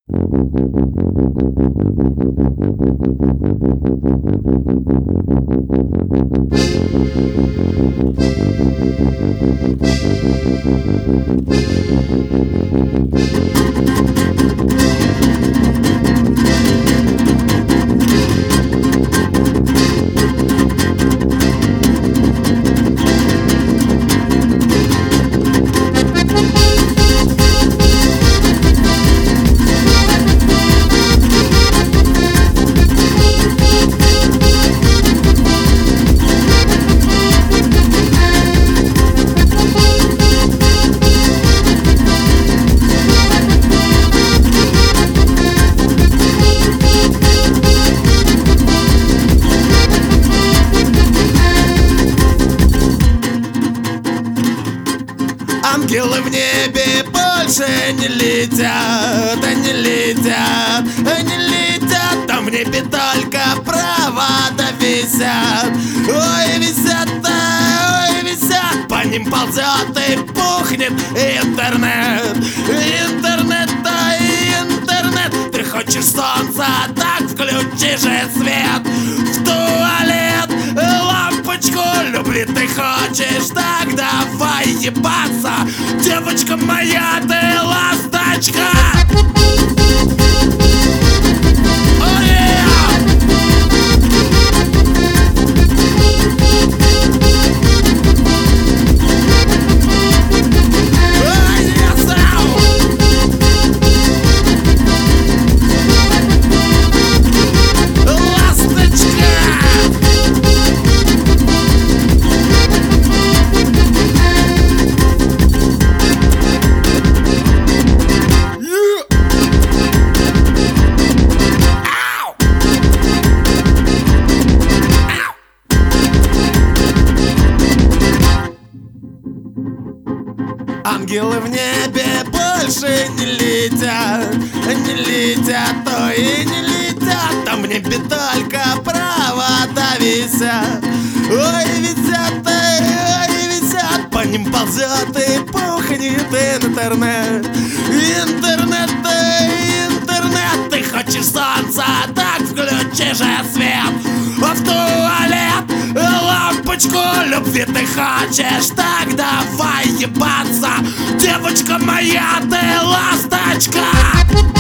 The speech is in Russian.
Ангелы в небе больше не летят, они летят, они летят. Там в небе только провода висят. Ой, висят, ой, висят. По ним ползет и пухнет интернет. Интернет, да интернет. Ты хочешь солнца, так включи же свет. В туалет лампочку любви ты хочешь, так давай ебаться. Девочка моя, ты ласточка. Ангелы в небе больше не летят, не летят, то и не летят. Там в небе только провода висят. Ой, висят, ой, висят. По ним ползет и пухнет интернет. Интернет, интернет. Ты хочешь солнца, так включи же свет. А в туалет лампочку любви ты хочешь, так давай ебаться. Девочка моя, ты ласточка.